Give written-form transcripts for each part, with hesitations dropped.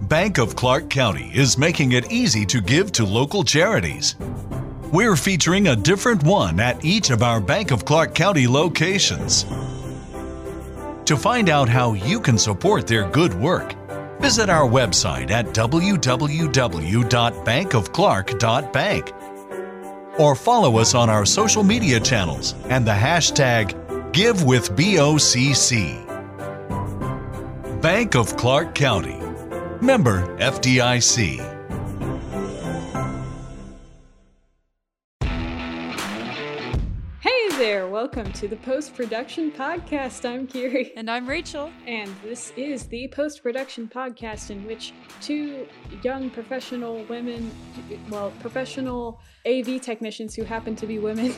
Bank of Clark County is making it easy to give to local charities. We're featuring a different one at each of our Bank of Clark County locations. To find out how you can support their good work, visit our website at www.bankofclark.bank or follow us on our social media channels and the hashtag GiveWithBOCC. Bank of Clark County. Member FDIC. Hey there, welcome to the Post-Production Podcast. I'm Kiri. And I'm Rachel. And this is the Post-Production Podcast in which two young professional women, professional AV technicians who happen to be women,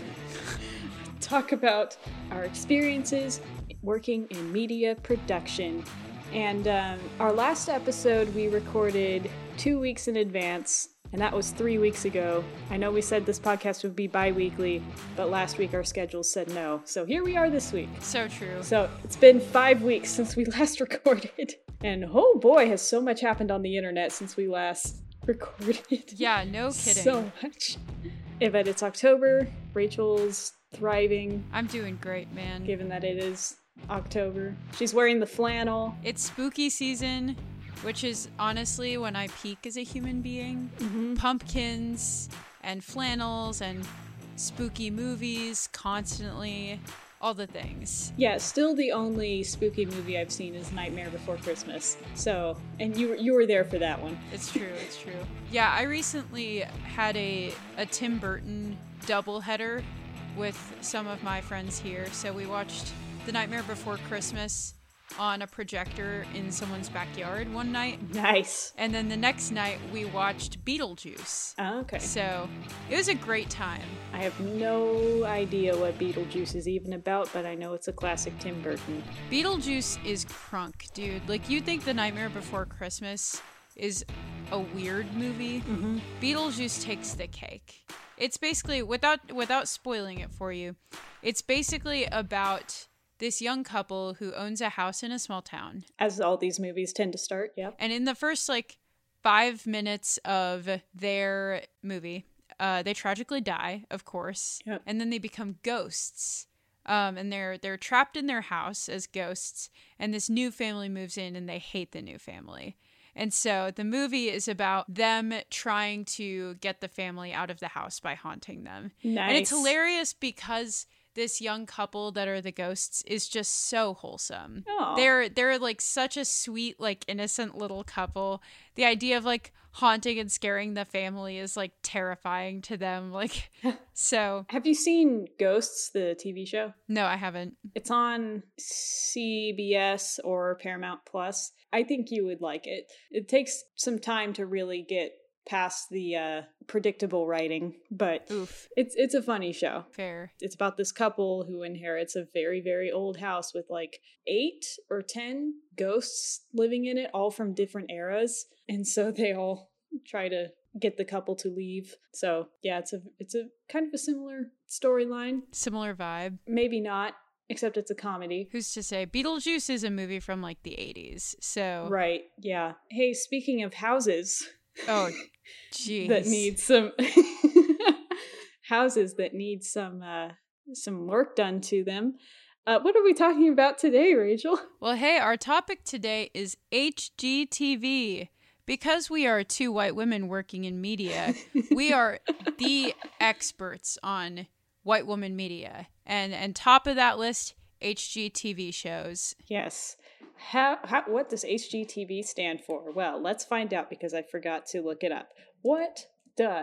talk about our experiences working in media production. And our last episode we recorded 2 weeks in advance, and that was 3 weeks ago. I know we said this podcast would be bi-weekly, but last week our schedules said no. So here we are this week. So true. So it's been 5 weeks since we last recorded. And oh boy, has so much happened on the internet since we last recorded. Yeah, no kidding. So much. But it's October. Rachel's thriving. I'm doing great, man. Given that it is October. She's wearing the flannel. It's spooky season, which is honestly when I peak as a human being. Mm-hmm. Pumpkins and flannels and spooky movies constantly, all the things. Yeah, still the only spooky movie I've seen is Nightmare Before Christmas. So, and you were there for that one. It's true, it's true. Yeah, I recently had a Tim Burton doubleheader with some of my friends here. So we watched The Nightmare Before Christmas on a projector in someone's backyard one night. Nice. And then the next night we watched Beetlejuice. Oh, okay. So it was a great time. I have no idea what Beetlejuice is even about, but I know it's a classic Tim Burton. Beetlejuice is crunk, dude. Like, you think The Nightmare Before Christmas is a weird movie? Mm-hmm. Beetlejuice takes the cake. It's basically, without spoiling it for you, it's basically about this young couple who owns a house in a small town. As all these movies tend to start, yeah. And in the first, 5 minutes of their movie, they tragically die, of course. Yep. And then they become ghosts. And they're trapped in their house as ghosts. And this new family moves in and they hate the new family. And so the movie is about them trying to get the family out of the house by haunting them. Nice. And it's hilarious because this young couple that are the ghosts is just so wholesome. Aww. They're like such a sweet, innocent little couple. The idea of haunting and scaring the family is terrifying to them. So. Have you seen Ghosts, the TV show? No, I haven't. It's on CBS or Paramount Plus. I think you would like it. It takes some time to really get past the predictable writing, but Oof. It's a funny show. Fair. It's about this couple who inherits a very, very old house with 8 or 10 ghosts living in it, all from different eras, and so they all try to get the couple to leave. So yeah, it's a kind of a similar storyline. Similar vibe. Maybe not, except it's a comedy. Who's to say? Beetlejuice is a movie from the 80s, so. Right, yeah. Hey, speaking of houses. Oh, jeez. That need some houses that need some work done to them. What are we talking about today, Rachel? Well, hey, our topic today is HGTV. Because we are two white women working in media, we are the experts on white woman media. And top of that list, HGTV shows. Yes. What does HGTV stand for? Well, let's find out because I forgot to look it up. What does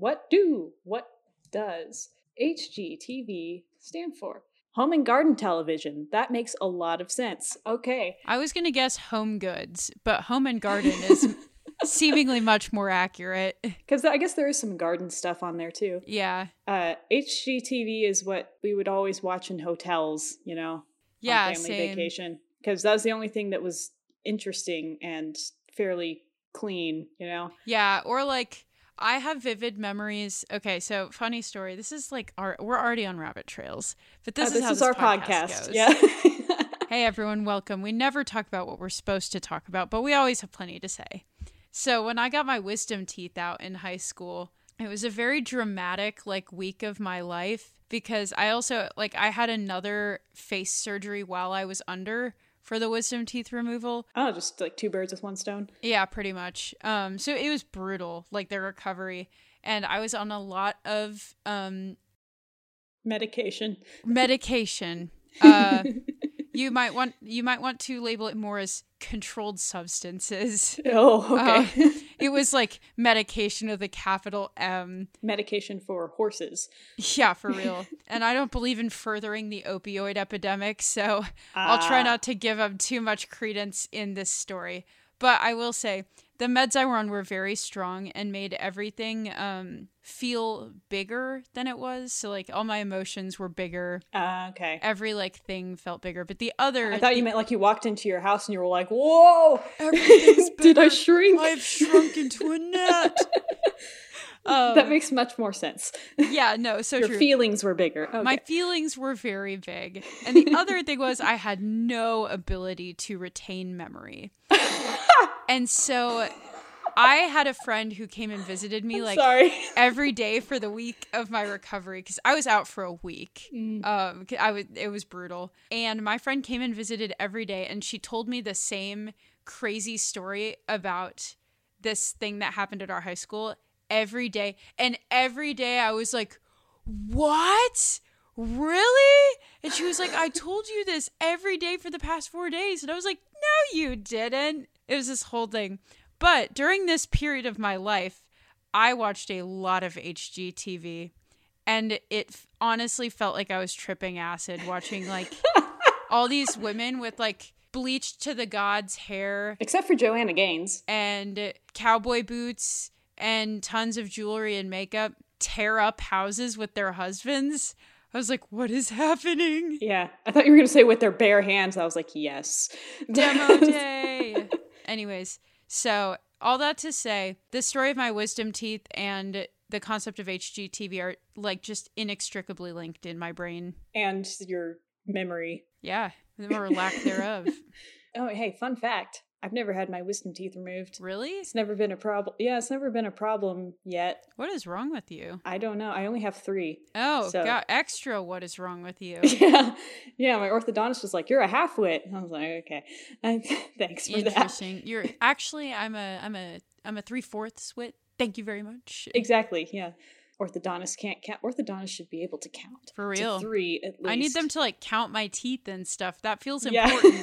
HGTV stand for? Home and garden television. That makes a lot of sense. Okay. I was going to guess home goods, but home and garden is seemingly much more accurate. Because I guess there is some garden stuff on there too. Yeah. HGTV is what we would always watch in hotels, on family vacation. Because that was the only thing that was interesting and fairly clean, Yeah, or I have vivid memories. Okay, so funny story. This is we're already on rabbit trails, but this is how this our podcast goes. Yeah. Hey everyone, welcome. We never talk about what we're supposed to talk about, but we always have plenty to say. So when I got my wisdom teeth out in high school, it was a very dramatic like week of my life because I also like I had another face surgery while I was under for the wisdom teeth removal. Oh, just like two birds with one stone. Yeah, pretty much. So it was brutal, like the recovery, and I was on a lot of Medication. You might want to label it more as controlled substances. Oh, okay. It was like medication with a capital M. Medication for horses. Yeah, for real. And I don't believe in furthering the opioid epidemic, so I'll try not to give up too much credence in this story. But I will say, the meds I were on were very strong and made everything feel bigger than it was. So, like, all my emotions were bigger. Okay. Every, like, thing felt bigger. But the other... I thought you meant like you walked into your house and you were like, whoa! Everything's bigger. Did I shrink? I've shrunk into a gnat. That makes much more sense. Yeah, no, so Your true. feelings were bigger. Okay. My feelings were very big. And the other thing was I had no ability to retain memory. And so I had a friend who came and visited me like every day for the week of my recovery because I was out for a week. It was brutal. And my friend came and visited every day and she told me the same crazy story about this thing that happened at our high school every day. And every day I was like, what? Really? And she was like, I told you this every day for the past 4 days. And I was like, no, you didn't. It was this whole thing. But during this period of my life, I watched a lot of HGTV. And it honestly felt like I was tripping acid watching like all these women with like bleached to the gods hair. Except for Joanna Gaines. And cowboy boots and tons of jewelry and makeup tear up houses with their husbands. I was like, what is happening? Yeah. I thought you were going to say with their bare hands. I was like, yes. Demo day. Anyways, so all that to say, the story of my wisdom teeth and the concept of HGTV are like just inextricably linked in my brain. And your memory. Yeah. Or lack thereof. Oh, hey, fun fact. I've never had my wisdom teeth removed. Really? It's never been a problem. Yeah, it's never been a problem yet. What is wrong with you? I don't know. I only have 3. Oh, God, extra what is wrong with you? Yeah, my orthodontist was like, you're a half-wit. I was like, okay. Thanks for that. Interesting. You're actually, I'm a 3/4 wit. Thank you very much. Exactly, yeah. Orthodontists can't count. Orthodontists should be able to count. For real. To 3 at least. I need them to like count my teeth and stuff. That feels important.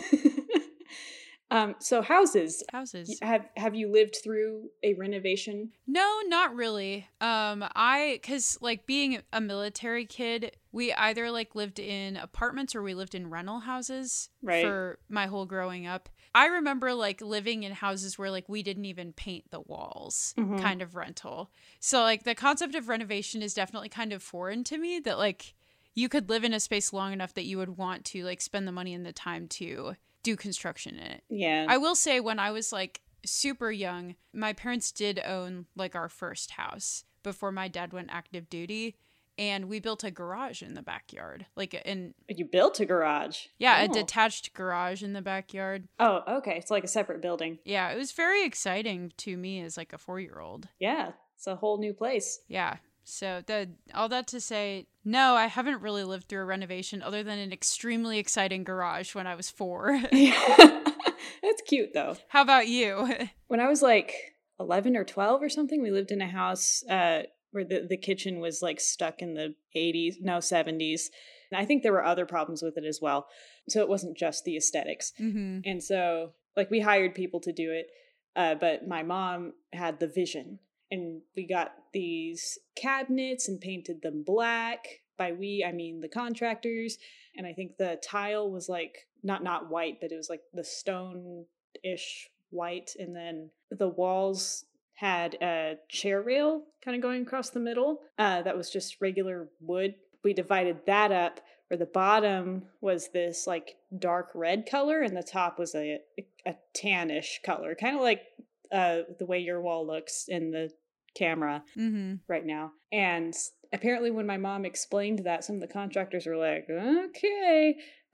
So houses. Have you lived through a renovation? No, not really. Cause like being a military kid, we either like lived in apartments or we lived in rental houses for my whole growing up. I remember like living in houses where like we didn't even paint the walls, kind of rental. So like the concept of renovation is definitely kind of foreign to me, that like you could live in a space long enough that you would want to like spend the money and the time to do construction in it. Yeah. I will say when I was like super young, my parents did own like our first house before my dad went active duty, and we built a garage in the backyard. You built a garage? Yeah, a detached garage in the backyard. Oh, okay. It's like a separate building. Yeah, it was very exciting to me as like a 4-year-old. Yeah, it's a whole new place. Yeah. So all that to say, no, I haven't really lived through a renovation other than an extremely exciting garage when I was 4. That's cute, though. How about you? When I was like 11 or 12 or something, we lived in a house where the kitchen was like stuck in the 70s. And I think there were other problems with it as well. So it wasn't just the aesthetics. Mm-hmm. And so like we hired people to do it, but my mom had the vision. And we got these cabinets and painted them black. By we, I mean the contractors. And I think the tile was like, not white, but it was like the stone-ish white. And then the walls had a chair rail kind of going across the middle. That was just regular wood. We divided that up, where the bottom was this like dark red color and the top was a tannish color. Kind of like the way your wall looks in the camera right now. And apparently when my mom explained that, some of the contractors were like, okay,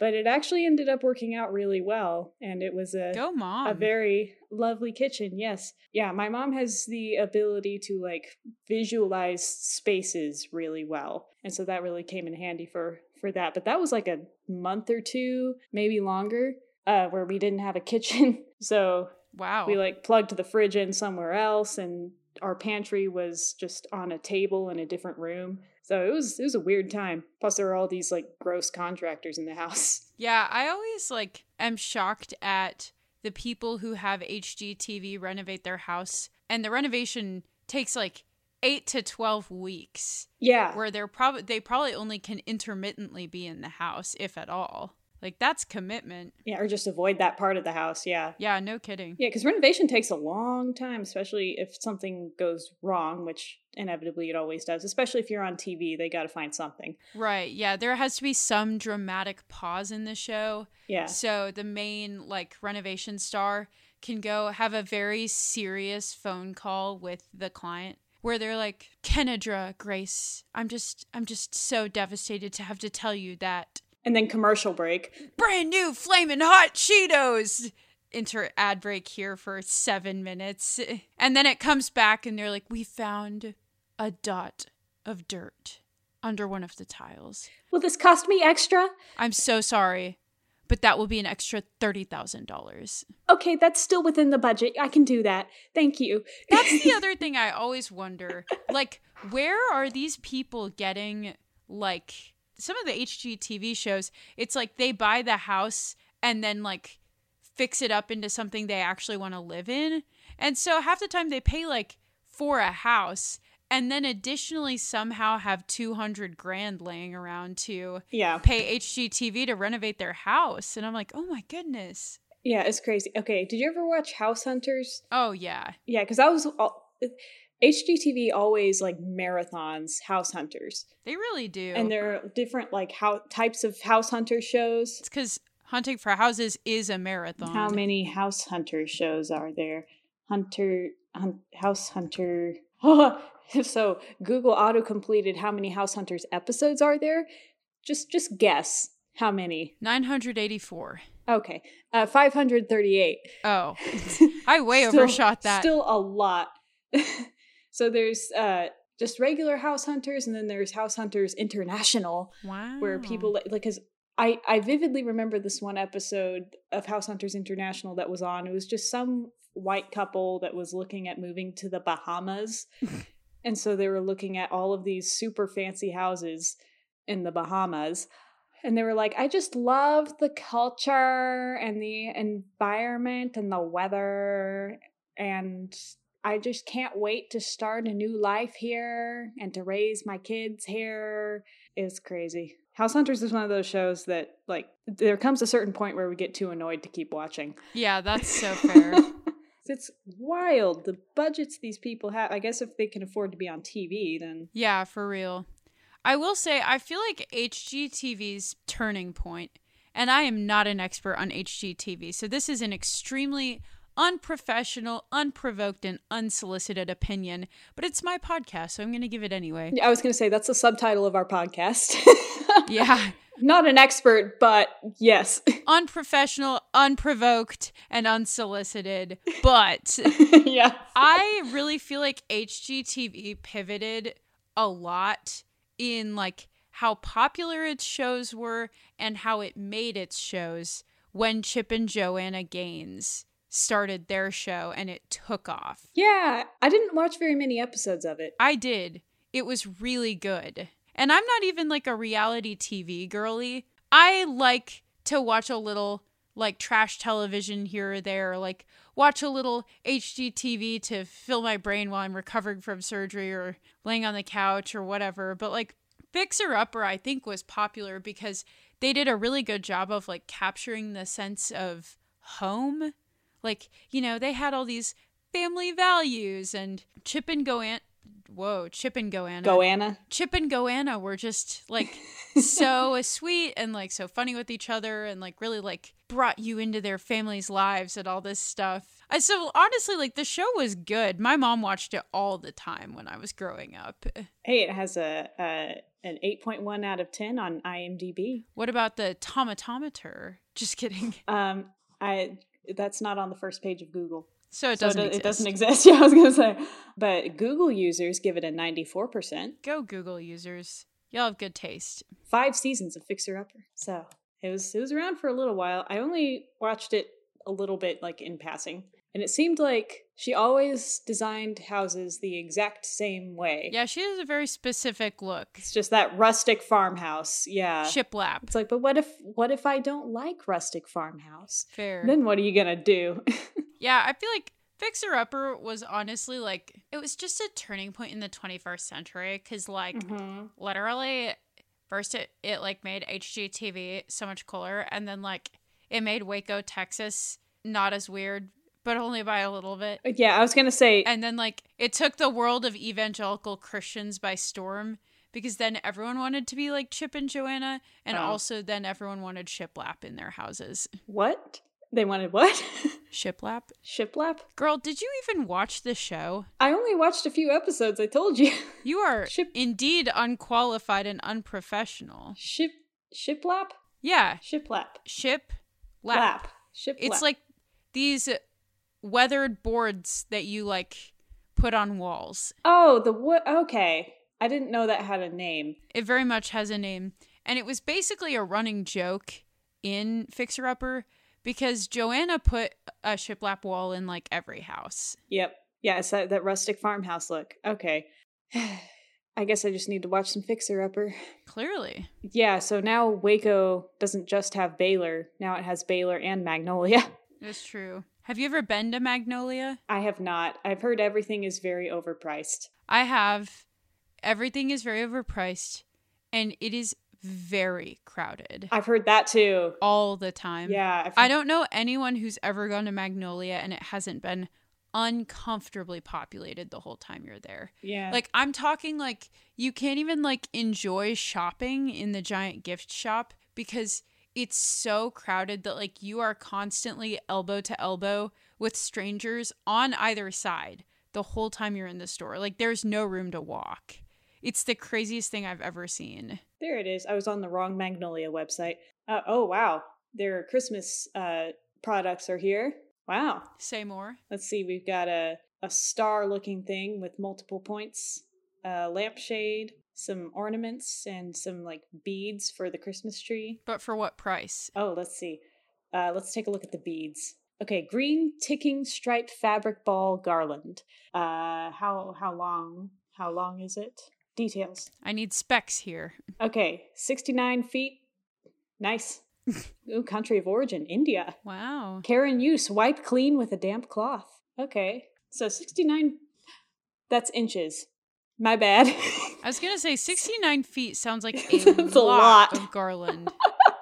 But it actually ended up working out really well. And it was Go mom. a very lovely kitchen. Yes. Yeah. My mom has the ability to like visualize spaces really well. And so that really came in handy for that. But that was like a month or two, maybe longer, where we didn't have a kitchen. So wow. We like plugged the fridge in somewhere else, and our pantry was just on a table in a different room. So it was a weird time. Plus there were all these like gross contractors in the house. Yeah, I always like am shocked at the people who have HGTV renovate their house, and the renovation takes like 8 to 12 weeks. Yeah. Where they probably only can intermittently be in the house, if at all. Like, that's commitment. Yeah, or just avoid that part of the house, yeah. Yeah, no kidding. Yeah, because renovation takes a long time, especially if something goes wrong, which inevitably it always does. Especially if you're on TV, they got to find something. Right, yeah, there has to be some dramatic pause in the show. Yeah. So the main, like, renovation star can go have a very serious phone call with the client, where they're like, Kenedra, Grace, I'm just so devastated to have to tell you that. And then commercial break. Brand new flaming hot Cheetos. Enter ad break here for 7 minutes. And then it comes back and they're like, we found a dot of dirt under one of the tiles. Will this cost me extra? I'm so sorry, but that will be an extra $30,000. Okay, that's still within the budget. I can do that. Thank you. That's the other thing I always wonder. Like, where are these people getting, like, some of the HGTV shows, it's like they buy the house and then, like, fix it up into something they actually want to live in. And so half the time they pay, like, for a house and then additionally somehow have $200,000 laying around to pay HGTV to renovate their house. And I'm like, oh my goodness. Yeah, it's crazy. Okay, did you ever watch House Hunters? Oh, yeah. Yeah, because I was... HGTV always like marathons House Hunters. They really do. And there are different like types of House Hunter shows. It's because hunting for houses is a marathon. How many House Hunter shows are there? House Hunter. So Google auto-completed how many House Hunters episodes are there? Just guess how many. 984. Okay. 538. Oh. I way overshot that. Still a lot. So there's just regular House Hunters, and then there's House Hunters International. Wow. Where people, like, because I vividly remember this one episode of House Hunters International that was on. It was just some white couple that was looking at moving to the Bahamas. And so they were looking at all of these super fancy houses in the Bahamas. And they were like, I just love the culture and the environment and the weather, and I just can't wait to start a new life here and to raise my kids here. It's crazy. House Hunters is one of those shows that, like, there comes a certain point where we get too annoyed to keep watching. Yeah, that's so fair. It's wild. The budgets these people have. I guess if they can afford to be on TV, then... Yeah, for real. I will say, I feel like HGTV's turning point, and I am not an expert on HGTV, so this is an extremely unprofessional, unprovoked, and unsolicited opinion, but it's my podcast, so I'm going to give it anyway. I was going to say, that's the subtitle of our podcast. Yeah. Not an expert, but yes. Unprofessional, unprovoked, and unsolicited, but yeah. I really feel like HGTV pivoted a lot in like how popular its shows were and how it made its shows when Chip and Joanna Gaines started their show and it took off. Yeah, I didn't watch very many episodes of it. I did. It was really good. And I'm not even like a reality TV girly. I like to watch a little like trash television here or there, like watch a little HGTV to fill my brain while I'm recovering from surgery or laying on the couch or whatever. But like Fixer Upper, I think, was popular because they did a really good job of like capturing the sense of home. Like, you know, they had all these family values, and Chip and Joanna. Chip and Joanna were just like so sweet and like so funny with each other, and like really like brought you into their families' lives and all this stuff. So honestly, like, the show was good. My mom watched it all the time when I was growing up. Hey, it has an 8.1 out of 10 on IMDb. What about the tomatometer? Just kidding. That's not on the first page of Google. So it doesn't exist. It doesn't exist. Yeah, I was gonna say. But Google users give it a 94%. Go Google users. Y'all have good taste. 5 seasons of Fixer Upper. So it was around for a little while. I only watched it a little bit, like, in passing. And it seemed like she always designed houses the exact same way. Yeah, she has a very specific look. It's just that rustic farmhouse. Yeah. Shiplap. It's like, but what if I don't like rustic farmhouse? Fair. Then what are you gonna do? Yeah, I feel like Fixer Upper was honestly, like, it was just a turning point in the 21st century. Because, like, literally, first it like, made HGTV so much cooler. And then, like, it made Waco, Texas not as weird, but only by a little bit. Yeah, I was going to say. And then, like, it took the world of evangelical Christians by storm, because then everyone wanted to be like Chip and Joanna, and also then everyone wanted shiplap in their houses. What? They wanted what? Shiplap? Shiplap? Girl, did you even watch the show? I only watched a few episodes, I told you. You are indeed unqualified and unprofessional. Shiplap? Yeah. Shiplap. Shiplap. Shiplap. It's like these weathered boards that you, like, put on walls. Oh, okay. I didn't know that had a name. It very much has a name. And it was basically a running joke in Fixer Upper because Joanna put a shiplap wall in, like, every house. Yep. Yeah, it's that rustic farmhouse look. Okay. I guess I just need to watch some Fixer Upper. Clearly. Yeah, so now Waco doesn't just have Baylor. Now it has Baylor and Magnolia. That's true. Have you ever been to Magnolia? I have not. I've heard everything is very overpriced. I have. Everything is very overpriced, and it is very crowded. I've heard that too. All the time. Yeah. I don't know anyone who's ever gone to Magnolia and it hasn't been uncomfortably populated the whole time you're there. Yeah. Like, I'm talking, like, you can't even, like, enjoy shopping in the giant gift shop because it's so crowded that, like, you are constantly elbow to elbow with strangers on either side the whole time you're in the store. Like, there's no room to walk. It's the craziest thing I've ever seen. There it is. I was on the wrong Magnolia website. Oh, wow. Their Christmas products are here. Wow. Say more. Let's see. We've got a star-looking thing with multiple points, a lampshade, some ornaments, and some, like, beads for the Christmas tree. But for what price? Oh, let's see. Let's take a look at the beads. Okay, green ticking striped fabric ball garland. How long is it? Details. I need specs here. Okay, 69 feet. Nice. Ooh, country of origin, India. Wow. Care in use, wipe clean with a damp cloth. Okay, so 69, that's inches. My bad. I was going to say 69 feet sounds like That's a lot of garland.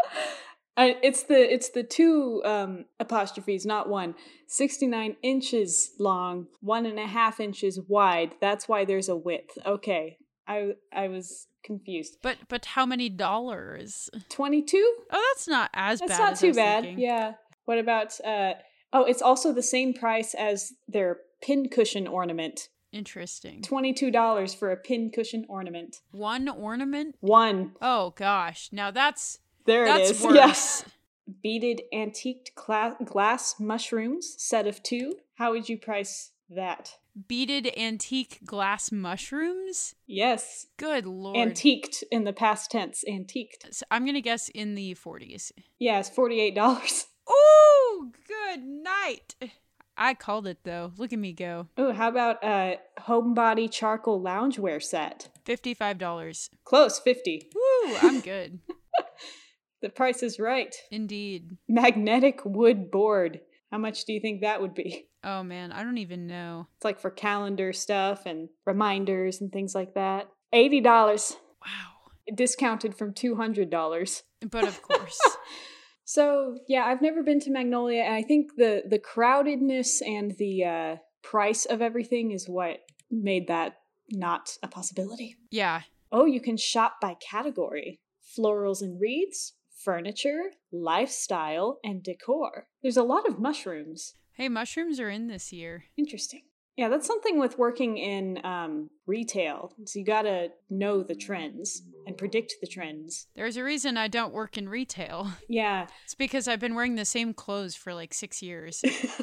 It's the two apostrophes, not one. 69 inches long, 1.5 inches wide. That's why there's a width. Okay, I was confused. But how many dollars? 22? Oh, that's not as bad. That's not as too I was bad. thinking. Yeah. What about? It's also the same price as their pincushion ornament. Interesting. $22 for a pincushion ornament. One ornament? One. Oh gosh, now that's it is. Worse. Yes. Beaded antiqued glass mushrooms, set of 2. How would you price that? Beaded antique glass mushrooms? Yes. Good lord. Antiqued in the past tense. Antiqued. So I'm gonna guess in the 40s. Yeah, it's $48. Ooh, good night. I called it though. Look at me go. Oh, how about a homebody charcoal loungewear set? $55. Close, 50. Woo, I'm good. The price is right. Indeed. Magnetic wood board. How much do you think that would be? Oh man, I don't even know. It's like for calendar stuff and reminders and things like that. $80. Wow. Discounted from $200. But of course. So, yeah, I've never been to Magnolia, and I think the crowdedness and the price of everything is what made that not a possibility. Yeah. Oh, you can shop by category. Florals and wreaths, furniture, lifestyle, and decor. There's a lot of mushrooms. Hey, mushrooms are in this year. Interesting. Yeah, that's something with working in retail. So you gotta know the trends and predict the trends. There's a reason I don't work in retail. Yeah. It's because I've been wearing the same clothes for like 6 years.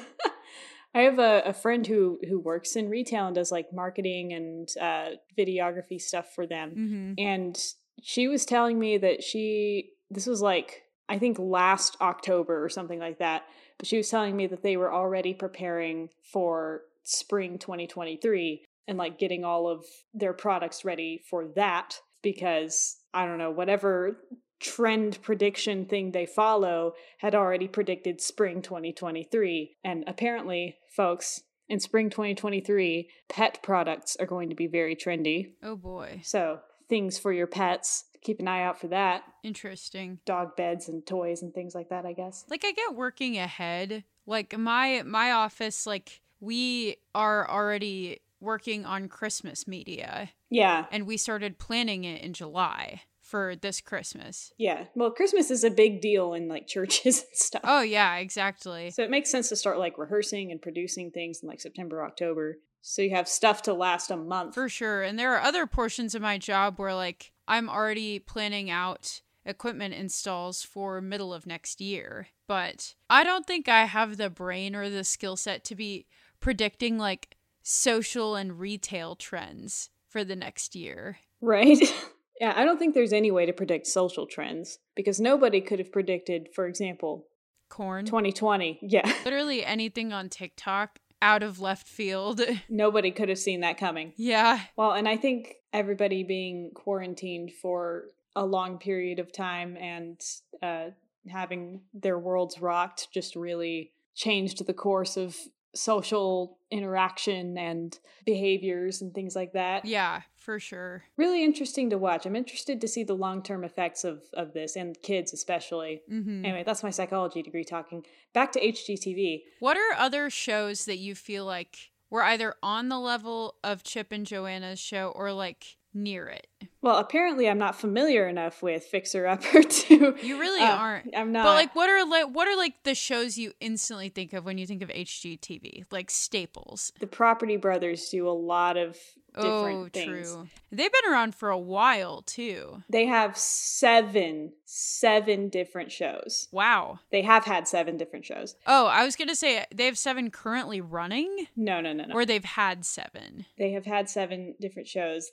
I have a friend who works in retail and does like marketing and videography stuff for them. Mm-hmm. And she was telling me that this was like, I think last October or something like that, but she was telling me that they were already preparing for spring 2023 and like getting all of their products ready for that because, I don't know, whatever trend prediction thing they follow had already predicted spring 2023. And apparently, folks, in spring 2023, pet products are going to be very trendy. Oh boy. So things for your pets. Keep an eye out for that. Interesting. Dog beds and toys and things like that, I guess. Like, I get working ahead. Like, my office, like, we are already working on Christmas media. Yeah. And we started planning it in July for this Christmas. Yeah. Well, Christmas is a big deal in, like, churches and stuff. Oh, yeah, exactly. So it makes sense to start, like, rehearsing and producing things in, like, September, October. So you have stuff to last a month. For sure. And there are other portions of my job where, like, I'm already planning out equipment installs for middle of next year. But I don't think I have the brain or the skill set to be predicting, like, social and retail trends for the next year. Right. Yeah, I don't think there's any way to predict social trends because nobody could have predicted, for example, Corn. 2020. Yeah. Literally anything on TikTok out of left field. Nobody could have seen that coming. Yeah. Well, and I think everybody being quarantined for a long period of time and having their worlds rocked just really changed the course of social interaction and behaviors and things like that. Yeah, for sure. Really interesting to watch. I'm interested to see the long-term effects of this and kids especially. Mm-hmm. Anyway, that's my psychology degree talking. Back to HGTV. What are other shows that you feel like were either on the level of Chip and Joanna's show or like near it? Well, apparently I'm not familiar enough with Fixer Upper to... You really aren't. I'm not. But like what are like the shows you instantly think of when you think of HGTV? Like staples. The Property Brothers do a lot of different things. True. They've been around for a while too. They have seven different shows. Wow. They have had 7 different shows. Oh, I was going to say they have 7 currently running? No. Or they've had 7. They have had 7 different shows.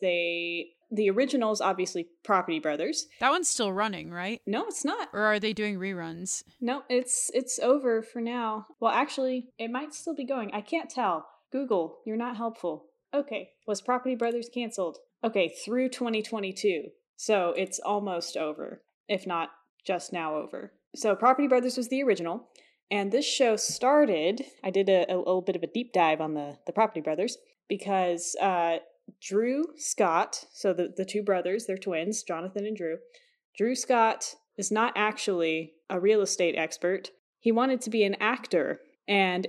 The original is obviously Property Brothers. That one's still running, right? No, it's not. Or are they doing reruns? No, it's over for now. Well, actually, it might still be going. I can't tell. Google, you're not helpful. Okay, was Property Brothers canceled? Okay, through 2022. So it's almost over, if not just now over. So Property Brothers was the original. And this show started, I did a little bit of a deep dive on the Property Brothers because Drew Scott, so the 2 brothers, they're twins, Jonathan and Drew. Drew Scott is not actually a real estate expert. He wanted to be an actor, and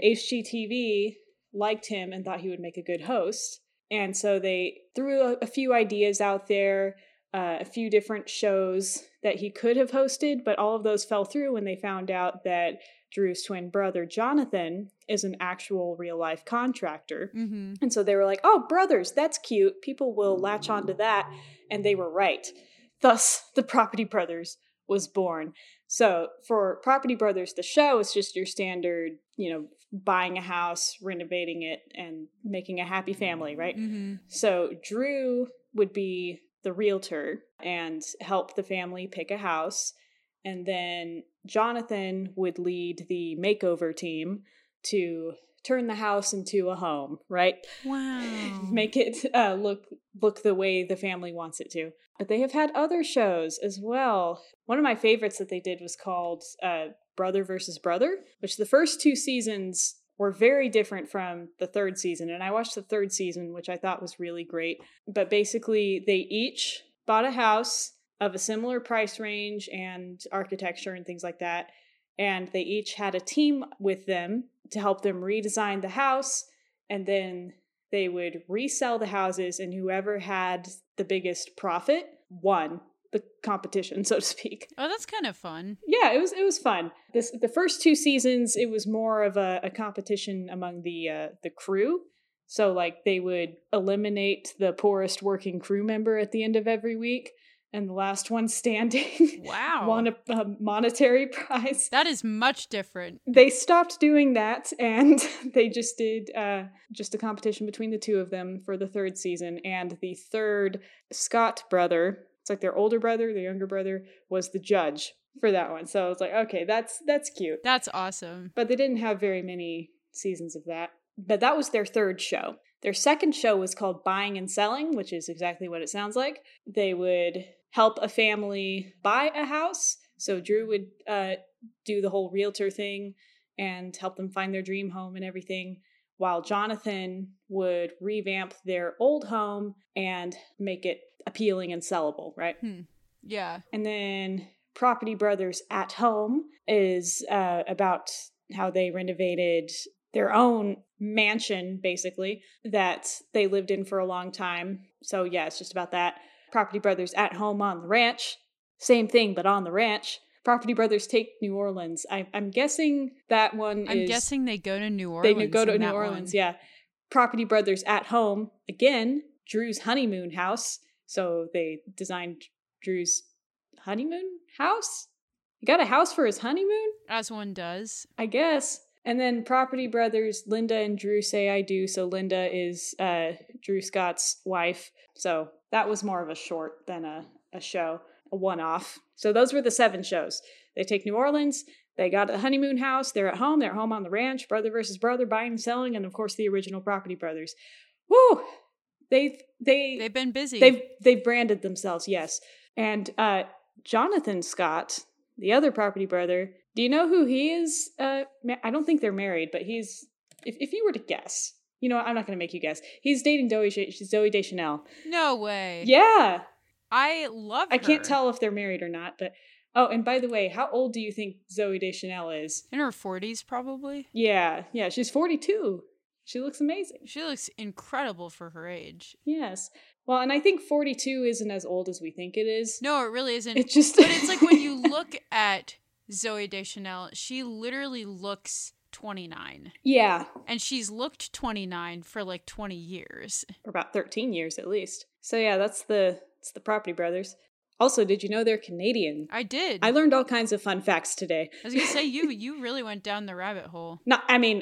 HGTV liked him and thought he would make a good host. And so they threw a few ideas out there, a few different shows that he could have hosted, but all of those fell through when they found out that Drew's twin brother, Jonathan, is an actual real-life contractor. Mm-hmm. And so they were like, oh, brothers, that's cute. People will latch onto that. And they were right. Thus, the Property Brothers was born. So for Property Brothers, the show is just your standard, buying a house, renovating it, and making a happy family, right? Mm-hmm. So Drew would be the realtor and help the family pick a house. And then Jonathan would lead the makeover team to turn the house into a home, right? Wow. Make it look the way the family wants it to. But they have had other shows as well. One of my favorites that they did was called Brother versus Brother, which the first 2 seasons were very different from the 3rd season. And I watched the 3rd season, which I thought was really great. But basically, they each bought a house of a similar price range and architecture and things like that. And they each had a team with them to help them redesign the house. And then they would resell the houses, and whoever had the biggest profit won, the competition, so to speak. Oh, that's kind of fun. Yeah, it was fun. The first 2 seasons, it was more of a competition among the crew. So like they would eliminate the poorest working crew member at the end of every week, and the last one standing Wow. won a monetary prize. That is much different. They stopped doing that, and they just did just a competition between the 2 of them for the 3rd season. And the 3rd Scott brother, it's like their older brother, their younger brother, was the judge for that one. So I was like, okay, that's cute. That's awesome. But they didn't have very many seasons of that. But that was their 3rd show. Their 2nd show was called Buying and Selling, which is exactly what it sounds like. They would help a family buy a house. So Drew would do the whole realtor thing and help them find their dream home and everything, while Jonathan would revamp their old home and make it appealing and sellable, right? Yeah. And then Property Brothers at Home is about how they renovated their own mansion, basically, that they lived in for a long time. So yeah, it's just about that. Property Brothers at Home on the Ranch. Same thing, but on the ranch. Property Brothers Take New Orleans. I'm guessing that one I'm is... guessing they go to New Orleans. They go to New Orleans, yeah. Property Brothers at Home. Again, Drew's honeymoon house. So they designed Drew's honeymoon house? He got a house for his honeymoon? As one does. I guess. And then Property Brothers, Linda and Drew Say I Do. So Linda is Drew Scott's wife. So that was more of a short than a show, a one-off. So those were the 7 shows. They take New Orleans, they got a honeymoon house, they're at home on the ranch, brother versus brother, buying and selling, and of course the original Property Brothers. Woo! They've been busy. They've branded themselves, yes. And Jonathan Scott, the other Property brother, do you know who he is? I don't think they're married, but he's, if you were to guess, you know what, I'm not going to make you guess. He's dating Zooey Deschanel. No way. Yeah. I love her. I can't tell if they're married or not, but... Oh, and by the way, how old do you think Zooey Deschanel is? In her 40s, probably. Yeah, she's 42. She looks amazing. She looks incredible for her age. Yes. Well, and I think 42 isn't as old as we think it is. No, it really isn't. It just... But it's like when you look at Zooey Deschanel, she literally looks 29. Yeah. And she's looked 29 for like 20 years. For about 13 years at least. So yeah, it's the Property Brothers. Also, did you know they're Canadian? I did. I learned all kinds of fun facts today. I was going to say, you really went down the rabbit hole. No, I mean,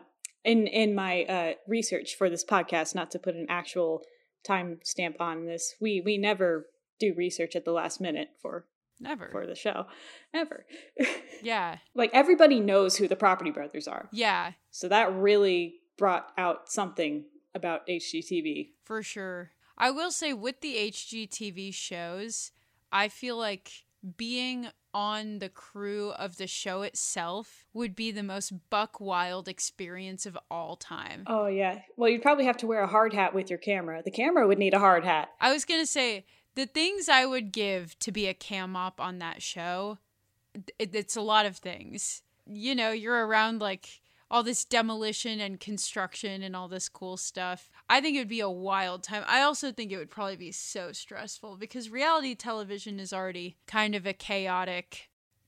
in my research for this podcast, not to put an actual timestamp on this, we never do research at the last minute for the show. Ever. Yeah. Like, everybody knows who the Property Brothers are. Yeah. So that really brought out something about HGTV. For sure. I will say, with the HGTV shows, I feel like being on the crew of the show itself would be the most buck wild experience of all time. Oh, yeah. Well, you'd probably have to wear a hard hat with your camera. The camera would need a hard hat. I was going to say, the things I would give to be a cam op on that show, it's a lot of things. You know, you're around like all this demolition and construction and all this cool stuff. I think it would be a wild time. I also think it would probably be so stressful because reality television is already kind of a chaotic,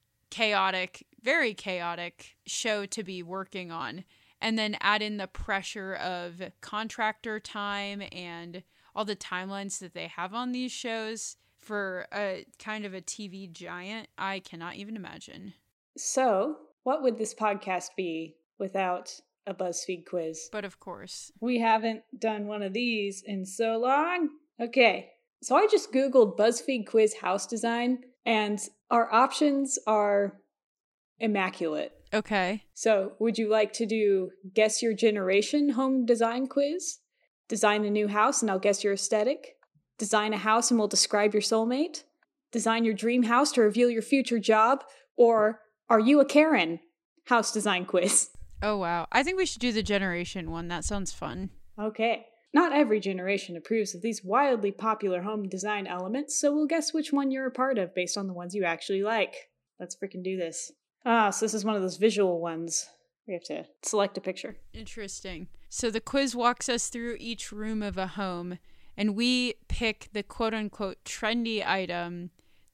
very chaotic show to be working on. And then add in the pressure of contractor time and all the timelines that they have on these shows for a kind of a TV giant. I cannot even imagine. So, what would this podcast be without a BuzzFeed quiz? But of course. We haven't done one of these in so long. Okay, so I just Googled BuzzFeed quiz house design, and our options are immaculate. Okay. So, would you like to do guess your generation home design quiz? Design a new house and I'll guess your aesthetic? Design a house and we'll describe your soulmate? Design your dream house to reveal your future job? Or are you a Karen? House design quiz. Oh, wow. I think we should do the generation one. That sounds fun. Okay. Not every generation approves of these wildly popular home design elements, so we'll guess which one you're a part of based on the ones you actually like. Let's freaking do this. So this is one of those visual ones. We have to select a picture. Interesting. So the quiz walks us through each room of a home, and we pick the quote-unquote trendy item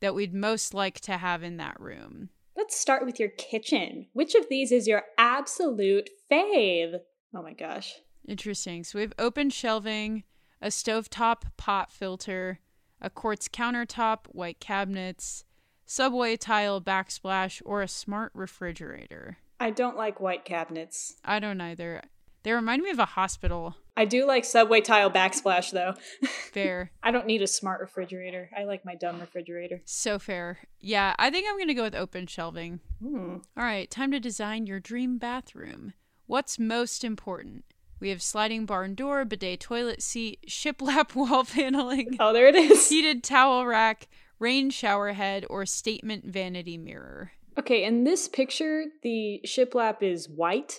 that we'd most like to have in that room. Let's start with your kitchen. Which of these is your absolute fave? Oh my gosh. Interesting. So we have open shelving, a stovetop pot filter, a quartz countertop, white cabinets, subway tile backsplash, or a smart refrigerator. I don't like white cabinets. I don't either. They remind me of a hospital. I do like subway tile backsplash, though. Fair. I don't need a smart refrigerator. I like my dumb refrigerator. So fair. Yeah, I think I'm going to go with open shelving. All right, time to design your dream bathroom. What's most important? We have sliding barn door, bidet toilet seat, shiplap wall paneling. Oh, there it is. Heated towel rack, rain shower head, or statement vanity mirror. Okay, in this picture, the shiplap is white,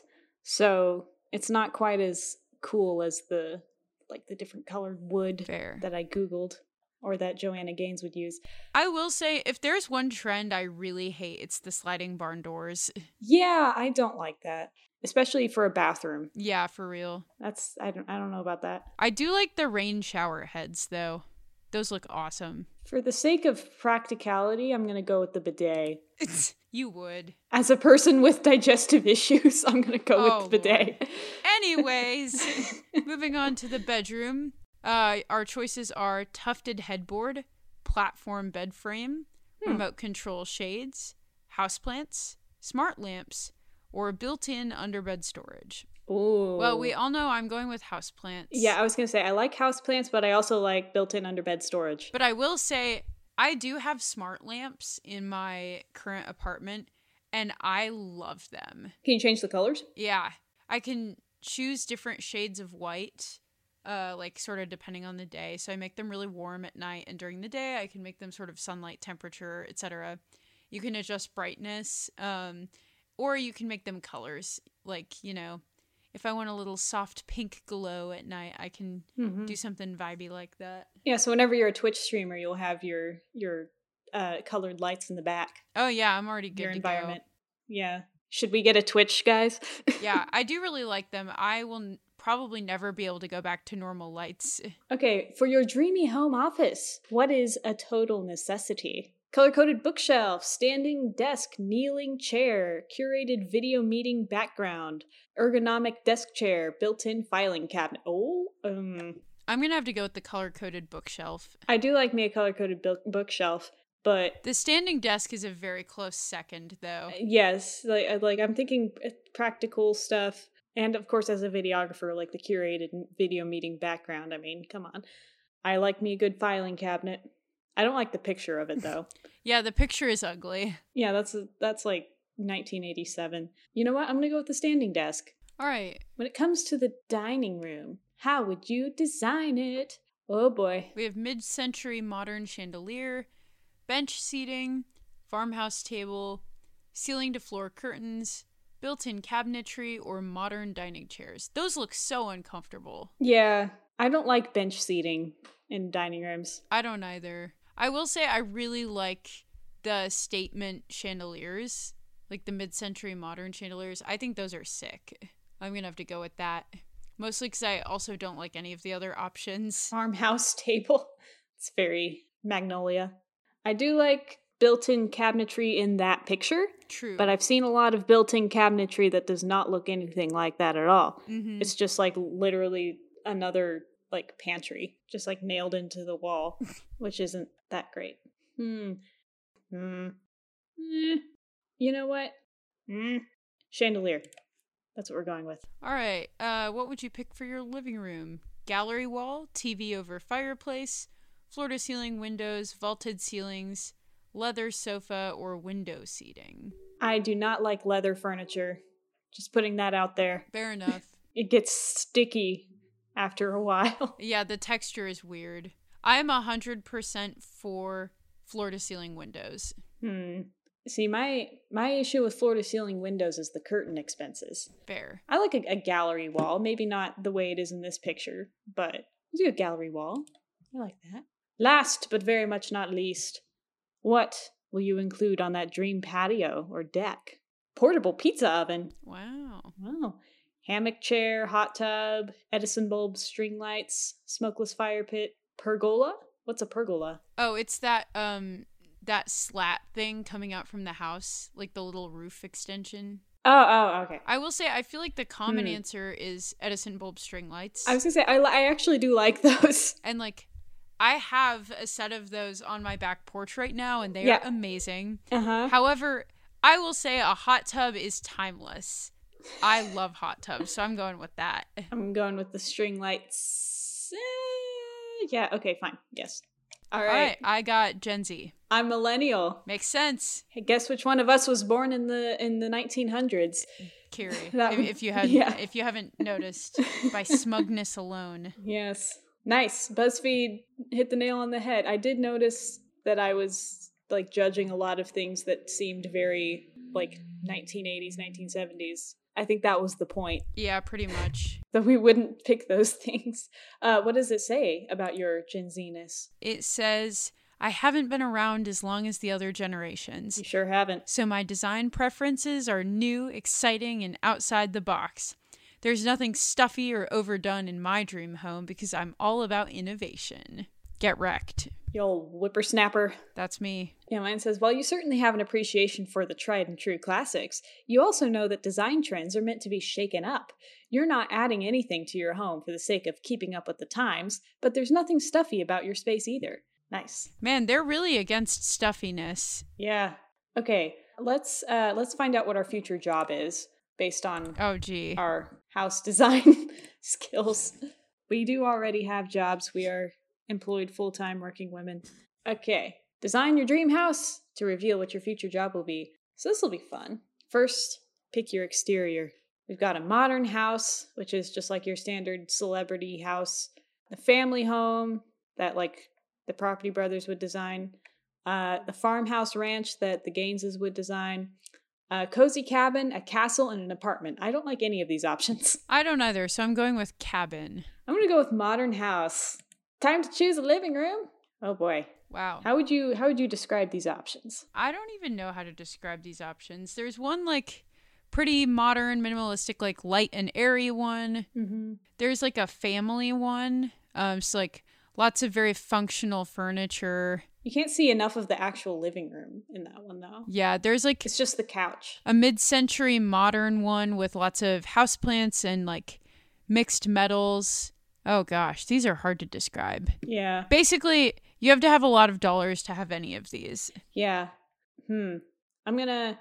so it's not quite as cool as the different colored wood Fair. that I Googled or that Joanna Gaines would use. I will say, if there's one trend I really hate, it's the sliding barn doors. Yeah, I don't like that, especially for a bathroom. Yeah, for real. I don't know about that. I do like the rain shower heads, though. Those look awesome. For the sake of practicality, I'm going to go with the bidet. You would. As a person with digestive issues, I'm going to go with the bidet. Lord. Anyways, moving on to the bedroom. Our choices are tufted headboard, platform bed frame, remote control shades, houseplants, smart lamps, or built-in underbed storage. Ooh. Well, we all know I'm going with houseplants. Yeah, I was going to say, I like houseplants, but I also like built-in underbed storage. But I will say, I do have smart lamps in my current apartment, and I love them. Can you change the colors? Yeah. I can choose different shades of white, like sort of depending on the day. So I make them really warm at night, and during the day I can make them sort of sunlight temperature, etc. You can adjust brightness, or you can make them colors. Like, you know, if I want a little soft pink glow at night, I can do something vibey like that. Yeah, so whenever you're a Twitch streamer, you'll have your colored lights in the back. Oh yeah, I'm already good your to environment. go. Yeah. Should we get a Twitch, guys? Yeah, I do really like them. I will probably never be able to go back to normal lights. Okay, for your dreamy home office, what is a total necessity? Color-coded bookshelf, standing desk, kneeling chair, curated video meeting background, ergonomic desk chair, built-in filing cabinet. I'm gonna have to go with the color-coded bookshelf. I do like me a color-coded bookshelf, but the standing desk is a very close second, though. Yes, like I'm thinking practical stuff, and of course, as a videographer, like the curated video meeting background. I mean, come on, I like me a good filing cabinet. I don't like the picture of it though. Yeah, the picture is ugly. Yeah, that's like 1987. You know what? I'm gonna go with the standing desk. All right. When it comes to the dining room, how would you design it? Oh boy. We have mid-century modern chandelier, bench seating, farmhouse table, ceiling-to-floor curtains, built-in cabinetry, or modern dining chairs. Those look so uncomfortable. Yeah, I don't like bench seating in dining rooms. I don't either. I will say I really like the statement chandeliers, like the mid-century modern chandeliers. I think those are sick. I'm going to have to go with that. Mostly because I also don't like any of the other options. Farmhouse table. It's very Magnolia. I do like built-in cabinetry in that picture. True. But I've seen a lot of built-in cabinetry that does not look anything like that at all. Mm-hmm. It's just like literally another like pantry, just like nailed into the wall, which isn't that great. You know what? Chandelier. That's what we're going with. All right. What would you pick for your living room? Gallery wall, TV over fireplace, floor-to-ceiling windows, vaulted ceilings, leather sofa, or window seating? I do not like leather furniture. Just putting that out there. Fair enough. It gets sticky after a while. Yeah, the texture is weird. I'm 100% for floor-to-ceiling windows. See, my issue with floor-to-ceiling windows is the curtain expenses. Fair. I like a gallery wall. Maybe not the way it is in this picture, but it's a good gallery wall. I like that. Last, but very much not least, what will you include on that dream patio or deck? Portable pizza oven. Wow. Hammock chair, hot tub, Edison bulbs, string lights, smokeless fire pit, pergola? What's a pergola? Oh, it's that that slat thing coming out from the house, like the little roof extension. Oh, okay. I will say, I feel like the common answer is Edison bulb string lights. I was gonna say, I actually do like those. And like, I have a set of those on my back porch right now, and they are amazing. However, I will say a hot tub is timeless. I love hot tubs, so I'm going with that. I'm going with the string lights. Yeah, okay, fine. Yes. All right, I got Gen Z. I'm millennial. Makes sense. Hey, guess which one of us was born in the 1900s? Kiri, if you haven't noticed by smugness alone. Yes. Nice. BuzzFeed hit the nail on the head. I did notice that I was like judging a lot of things that seemed very like 1980s, 1970s. I think that was the point. Yeah, pretty much. That we wouldn't pick those things. What does it say about your Gen Z-ness? It says, I haven't been around as long as the other generations. You sure haven't. So my design preferences are new, exciting, and outside the box. There's nothing stuffy or overdone in my dream home because I'm all about innovation. Get wrecked. You old whippersnapper. That's me. Yeah, mine says, while you certainly have an appreciation for the tried and true classics, you also know that design trends are meant to be shaken up. You're not adding anything to your home for the sake of keeping up with the times, but there's nothing stuffy about your space either. Nice. Man, they're really against stuffiness. Yeah. Okay, let's find out what our future job is based on our house design skills. We do already have jobs. We are employed full-time working women. Okay. Design your dream house to reveal what your future job will be. So this will be fun. First, pick your exterior. We've got a modern house, which is just like your standard celebrity house. A family home that like the Property Brothers would design. The farmhouse ranch that the Gaineses would design. A cozy cabin, a castle, and an apartment. I don't like any of these options. I don't either, so I'm going with cabin. I'm going to go with modern house. Time to choose a living room. Oh boy. Wow. How would you describe these options? I don't even know how to describe these options. There's one like pretty modern, minimalistic, like light and airy one. Mm-hmm. There's like a family one. So like lots of very functional furniture. You can't see enough of the actual living room in that one, though. Yeah, there's like... It's just the couch. A mid-century modern one with lots of houseplants and like mixed metals. Oh gosh, these are hard to describe. Yeah. Basically, you have to have a lot of dollars to have any of these. Yeah. I'm gonna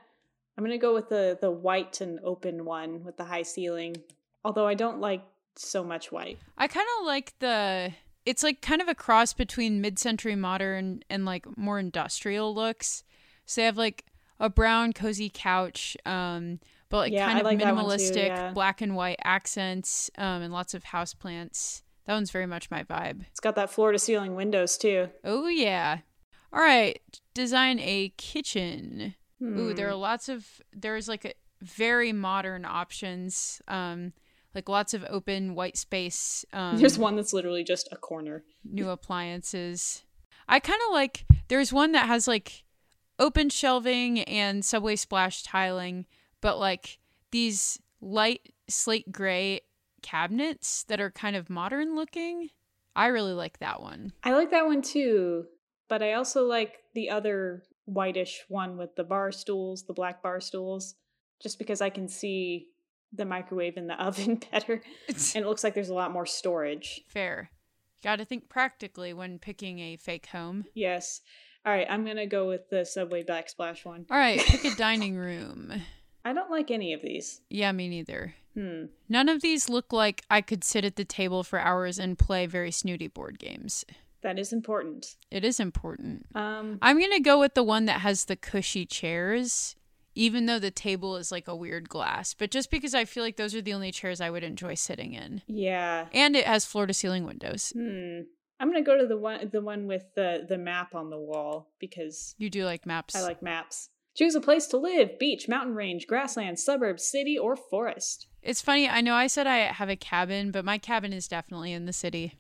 go with the white and open one with the high ceiling. Although I don't like so much white. I kind of like it's like kind of a cross between mid-century modern and like more industrial looks. So they have like a brown cozy couch, but like kind of minimalistic black and white accents, and lots of houseplants. That one's very much my vibe. It's got that floor-to-ceiling windows too. Oh yeah. All right, design a kitchen. Ooh, there's like very modern options. Like lots of open white space. There's one that's literally just a corner. New appliances. I kind of like, there's one that has like open shelving and Subway Splash tiling, but like these light slate gray cabinets that are kind of modern looking. I really like that one. I like that one too, but I also like the other whitish one with the bar stools, the black bar stools, just because I can see the microwave and the oven better, and it looks like there's a lot more storage. Fair. You got to think practically when picking a fake home. Yes. All right, I'm gonna go with the Subway Backsplash one. All right, pick a dining room. I don't like any of these. Yeah, me neither. None of these look like I could sit at the table for hours and play very snooty board games. That is important. It is important. I'm gonna go with the one that has the cushy chairs. Even though the table is like a weird glass, but just because I feel like those are the only chairs I would enjoy sitting in. Yeah. And it has floor to ceiling windows. I'm going to go to the one with the map on the wall because you do like maps. I like maps. Choose a place to live: beach, mountain range, grassland, suburb, city, or forest. It's funny. I know I said I have a cabin, but my cabin is definitely in the city.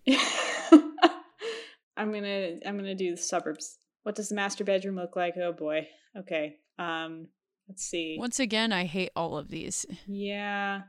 I'm going to do the suburbs. What does the master bedroom look like? Oh boy. Okay. Let's see. Once again, I hate all of these. Yeah.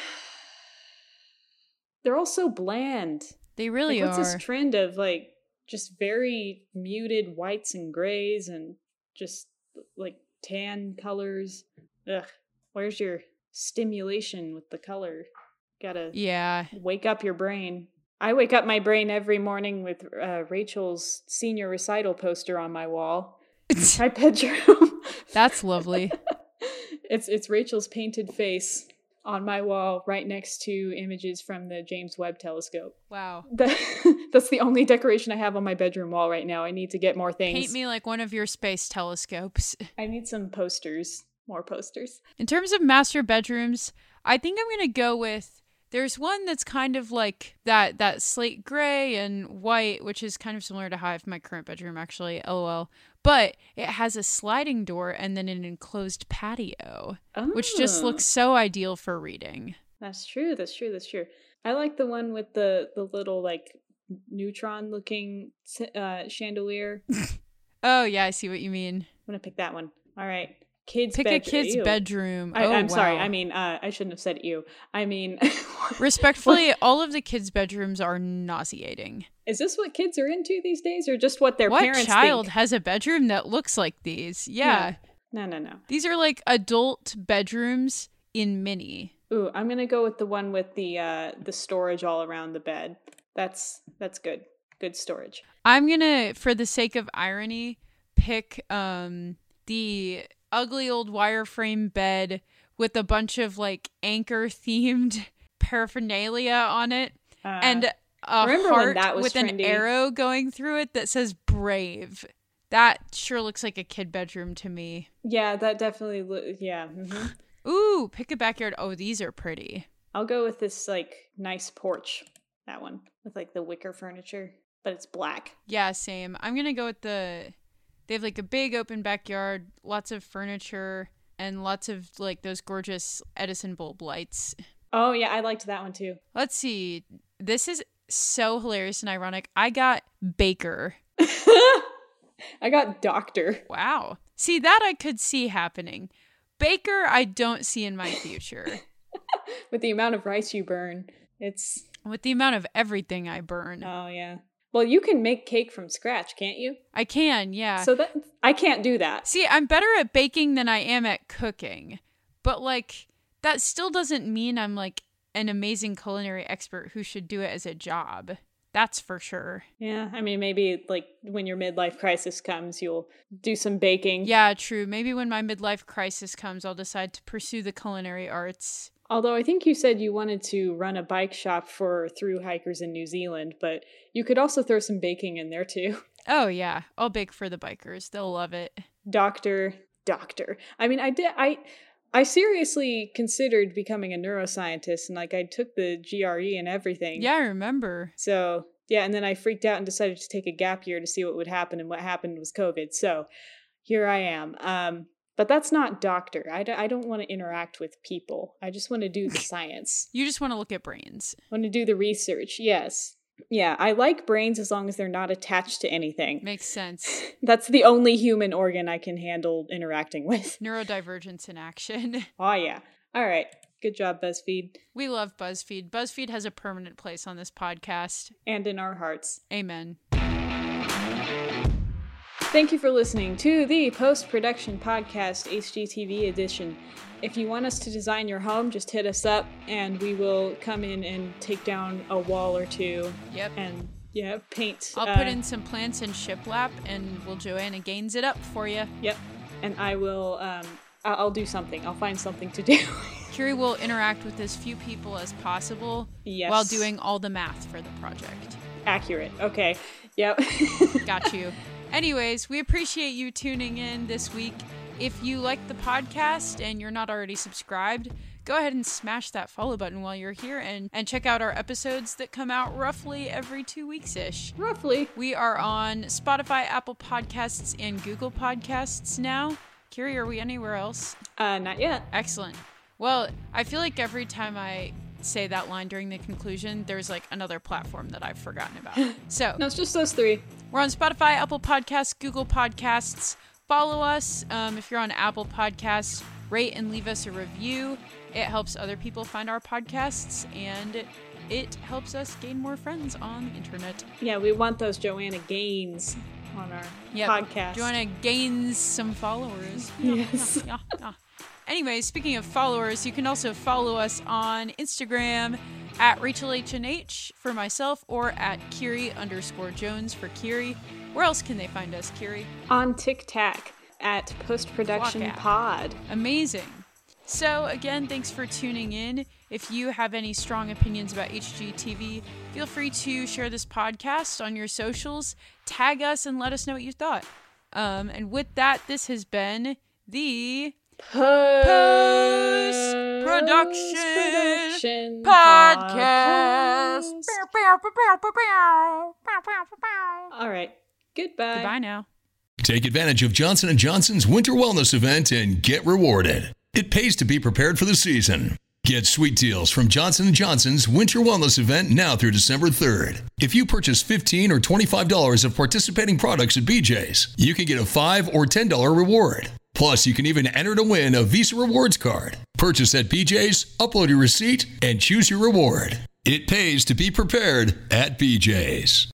They're all so bland. They really are. What's this trend of like just very muted whites and grays and just like tan colors. Ugh. Where's your stimulation with the color? Gotta wake up your brain. I wake up my brain every morning with Rachel's senior recital poster on my wall. My bedroom. That's lovely. It's Rachel's painted face on my wall right next to images from the James Webb Telescope. Wow. That's the only decoration I have on my bedroom wall right now. I need to get more things. Paint me like one of your space telescopes. I need some posters. More posters. In terms of master bedrooms, I think I'm going to go with, there's one that's kind of like that slate gray and white, which is kind of similar to how I have my current bedroom, actually, LOL. But it has a sliding door and then an enclosed patio, which just looks so ideal for reading. That's true. I like the one with the little, like, neutron-looking chandelier. Oh, yeah, I see what you mean. I'm going to pick that one. All right. Pick a kid's bedroom. I'm sorry. I mean, I shouldn't have said ew. I mean... Respectfully, all of the kids' bedrooms are nauseating. Is this what kids are into these days, or just what their parents think? What child has a bedroom that looks like these? Yeah. No. These are like adult bedrooms in mini. Ooh, I'm going to go with the one with the storage all around the bed. That's good. Good storage. I'm going to, for the sake of irony, pick the ugly old wireframe bed with a bunch of like anchor themed paraphernalia on it and a heart with trendy. An arrow going through it that says brave. That sure looks like a kid bedroom to me. Yeah, that definitely yeah. Mm-hmm. Ooh, pick a backyard. Oh, these are pretty. I'll go with this like nice porch. That one with like the wicker furniture, but it's black. Yeah, same. I'm going to go with they have like a big open backyard, lots of furniture, and lots of like those gorgeous Edison bulb lights. Oh, yeah, I liked that one too. Let's see. This is so hilarious and ironic. I got baker. I got doctor. Wow. See, that I could see happening. Baker, I don't see in my future. With the amount of rice you burn, it's... With the amount of everything I burn. Oh, yeah. Well, you can make cake from scratch, can't you? I can, yeah. So I can't do that. See, I'm better at baking than I am at cooking. But, like, that still doesn't mean I'm, like, an amazing culinary expert who should do it as a job. That's for sure. Yeah, I mean, maybe, like, when your midlife crisis comes, you'll do some baking. Yeah, true. Maybe when my midlife crisis comes, I'll decide to pursue the culinary arts. Although I think you said you wanted to run a bike shop for thru hikers in New Zealand, but you could also throw some baking in there too. Oh yeah, I'll bake for the bikers. They'll love it. Doctor. I mean, I seriously considered becoming a neuroscientist, and like I took the GRE and everything. Yeah, I remember. So yeah, and then I freaked out and decided to take a gap year to see what would happen, and what happened was COVID. So here I am. But that's not doctor. I don't want to interact with people. I just want to do the science. You just want to look at brains. I want to do the research, yes. Yeah, I like brains as long as they're not attached to anything. Makes sense. That's the only human organ I can handle interacting with. Neurodivergence in action. Oh, yeah. All right. Good job, BuzzFeed. We love BuzzFeed. BuzzFeed has a permanent place on this podcast. And in our hearts. Amen. Thank you for listening to the Post-Production Podcast HGTV edition. If you want us to design your home, just hit us up and we will come in and take down a wall or two. Yep. And paint. I'll put in some plants and shiplap and we'll Joanna Gaines it up for you. Yep. And I will, I'll do something. I'll find something to do. Curie will interact with as few people as possible. Yes. While doing all the math for the project. Accurate. Okay. Yep. Got you. Anyways, we appreciate you tuning in this week. If you like the podcast and you're not already subscribed, go ahead and smash that follow button while you're here and check out our episodes that come out roughly every 2 weeks-ish. Roughly. We are on Spotify, Apple Podcasts, and Google Podcasts now. Kiri, are we anywhere else? Not yet. Excellent. Well, I feel like every time I say that line during the conclusion, there's like another platform that I've forgotten about. So no, it's just those three. We're on Spotify, Apple Podcasts, Google Podcasts. Follow us. If you're on Apple Podcasts, rate and leave us a review. It helps other people find our podcasts and it helps us gain more friends on the internet. Yeah, we want those Joanna Gaines on our Yep. podcast. Do you want to gain some followers? Yes. Yeah. Anyway, speaking of followers, you can also follow us on Instagram at RachelHNH for myself or at Kiri_Jones for Kiri. Where else can they find us, Kiri? On TikTok at Postproduction Pod. Amazing. So again, thanks for tuning in. If you have any strong opinions about HGTV, feel free to share this podcast on your socials, tag us, and let us know what you thought. And with that, this has been the Post-Production Podcast. All right. Goodbye. Goodbye now. Take advantage of Johnson & Johnson's Winter Wellness Event and get rewarded. It pays to be prepared for the season. Get sweet deals from Johnson & Johnson's Winter Wellness Event now through December 3rd. If you purchase $15 or $25 of participating products at BJ's, you can get a $5 or $10 reward. Plus, you can even enter to win a Visa Rewards card. Purchase at BJ's, upload your receipt, and choose your reward. It pays to be prepared at BJ's.